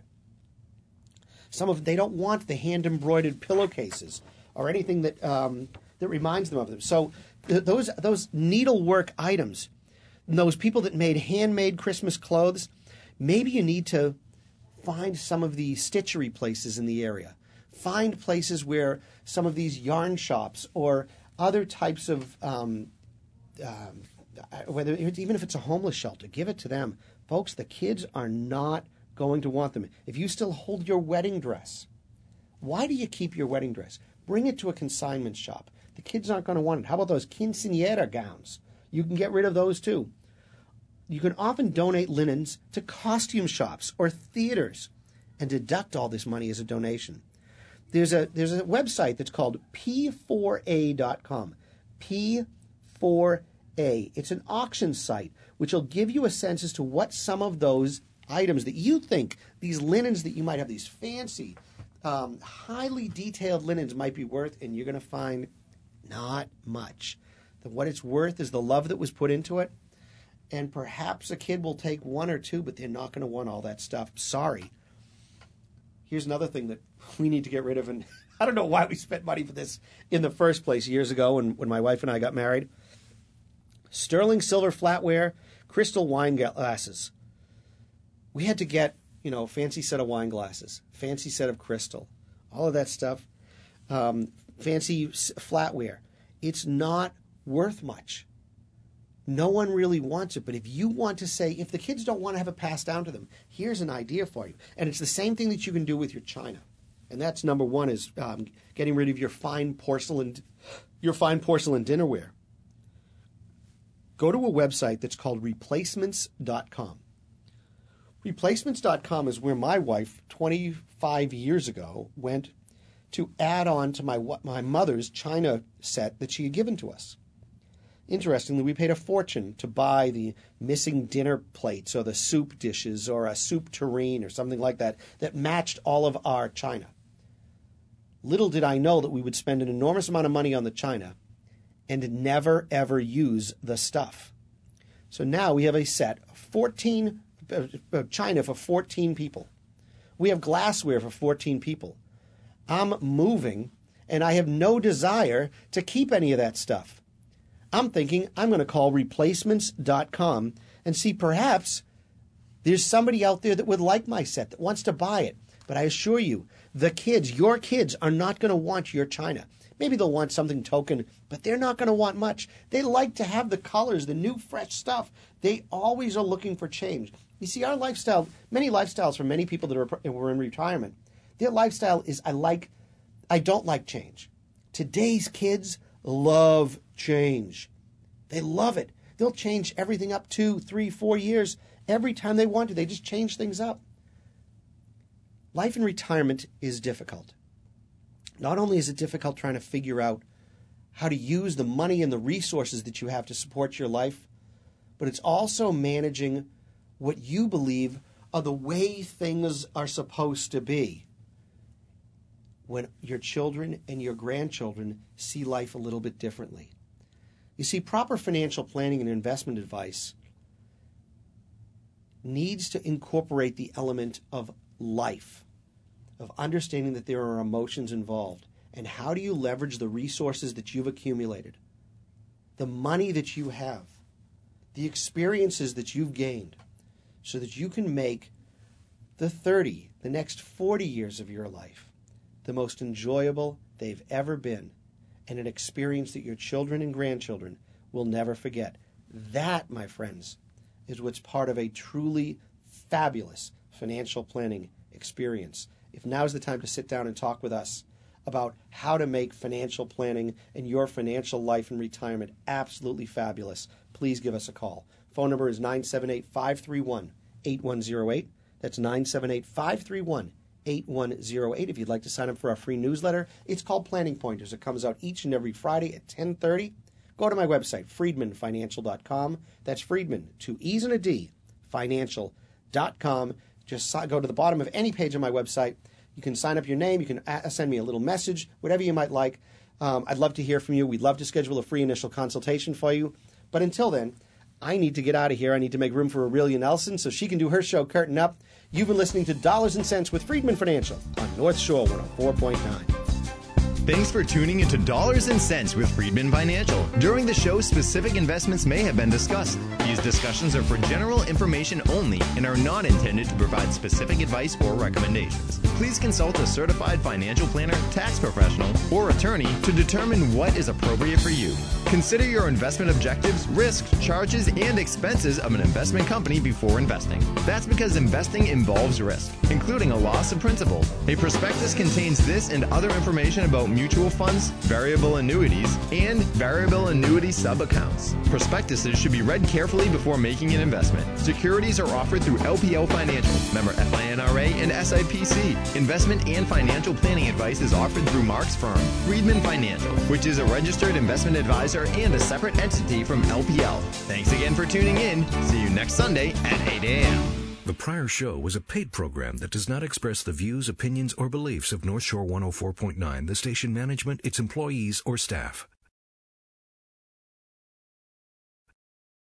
Some of they don't want the hand-embroidered pillowcases or anything that um, that reminds them of them. So th- those those needlework items, those people that made handmade Christmas clothes, maybe you need to find some of the stitchery places in the area. Find places where some of these yarn shops or other types of, um, um, whether even if it's a homeless shelter, give it to them. Folks, the kids are not going to want them. If you still hold your wedding dress, why do you keep your wedding dress? Bring it to a consignment shop. The kids aren't going to want it. How about those quinceañera gowns? You can get rid of those too. You can often donate linens to costume shops or theaters and deduct all this money as a donation. There's a there's a website that's called P four A dot com. P four A. It's an auction site which will give you a sense as to what some of those items that you think, these linens that you might have, these fancy, um, highly detailed linens might be worth, and you're going to find not much. That what it's worth is the love that was put into it, and perhaps a kid will take one or two, but they're not going to want all that stuff. Sorry. Here's another thing that we need to get rid of, and I don't know why we spent money for this in the first place years ago when, when my wife and I got married. Sterling silver flatware, crystal wine glasses. We had to get, you know, a fancy set of wine glasses, fancy set of crystal, all of that stuff, um, fancy flatware. It's not worth much. No one really wants it, but if you want to say, if the kids don't want to have it passed down to them, here's an idea for you. And it's the same thing that you can do with your china. And that's number one, is um, getting rid of your fine porcelain, your fine porcelain dinnerware. Go to a website that's called replacements dot com. Replacements dot com is where my wife, twenty-five years ago, went to add on to my my mother's china set that she had given to us. Interestingly, we paid a fortune to buy the missing dinner plates or the soup dishes or a soup tureen or something like that that matched all of our china. Little did I know that we would spend an enormous amount of money on the china and never, ever use the stuff. So now we have a set of fourteen uh, china for fourteen people. We have glassware for fourteen people. I'm moving, and I have no desire to keep any of that stuff. I'm thinking I'm going to call replacements dot com and see perhaps there's somebody out there that would like my set, that wants to buy it. But I assure you, the kids, your kids, are not going to want your china. Maybe they'll want something token, but they're not going to want much. They like to have the colors, the new, fresh stuff. They always are looking for change. You see, our lifestyle, many lifestyles for many people that are were in retirement, their lifestyle is I like, I don't like change. Today's kids love change. They love it. They'll change everything up two, three, four years every time they want to. They just change things up. Life in retirement is difficult. Not only is it difficult trying to figure out how to use the money and the resources that you have to support your life, but it's also managing what you believe are the way things are supposed to be when your children and your grandchildren see life a little bit differently. You see, proper financial planning and investment advice needs to incorporate the element of life, of understanding that there are emotions involved. And how do you leverage the resources that you've accumulated, the money that you have, the experiences that you've gained, so that you can make the thirty, the next forty years of your life the most enjoyable they've ever been, and an experience that your children and grandchildren will never forget. That, my friends, is what's part of a truly fabulous financial planning experience. If now's the time to sit down and talk with us about how to make financial planning and your financial life and retirement absolutely fabulous, please give us a call. Phone number is nine seven eight, five three one, eight one zero eight. That's nine seven eight, five three one, eight one zero eight. If you'd like to sign up for our free newsletter, it's called Planning Pointers. It comes out each and every Friday at ten thirty. Go to my website, friedman financial dot com. That's Friedman, two E's and a D, financial dot com. Just go to the bottom of any page on my website. You can sign up your name. You can send me a little message, whatever you might like. Um, I'd love to hear from you. We'd love to schedule a free initial consultation for you. But until then, I need to get out of here. I need to make room for Aurelia Nelson so she can do her show, Curtain Up. You've been listening to Dollars and Cents with Friedman Financial on North Shore one oh four point nine. Thanks for tuning into Dollars and Cents with Friedman Financial. During the show, specific investments may have been discussed. These discussions are for general information only and are not intended to provide specific advice or recommendations. Please consult a certified financial planner, tax professional, or attorney to determine what is appropriate for you. Consider your investment objectives, risks, charges, and expenses of an investment company before investing. That's because investing involves risk, including a loss of principal. A prospectus contains this and other information about mutual funds, variable annuities, and variable annuity sub-accounts. Prospectuses should be read carefully before making an investment. Securities are offered through L P L Financial, member F I N R A and S I P C. Investment and financial planning advice is offered through Mark's firm, Friedman Financial, which is a registered investment advisor and a separate entity from L P L. Thanks again for tuning in. See you next Sunday at eight a.m. The prior show was a paid program that does not express the views, opinions, or beliefs of North Shore one oh four point nine, the station management, its employees, or staff.